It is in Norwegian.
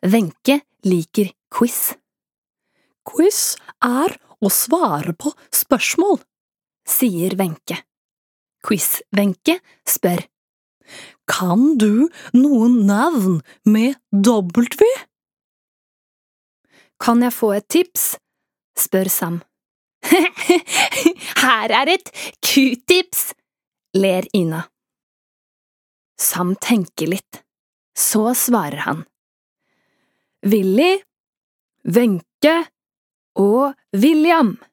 Wenche liker quiz. Quiz å svare på spørsmål, sier Wenche. Quiz-Wenche spør. Kan du noen navn med W? Kan jeg få et tips? Spør Sam. Her et Q-tips, ler Ina. Sam tenker litt, så svarer han. Willy, Wenche og William.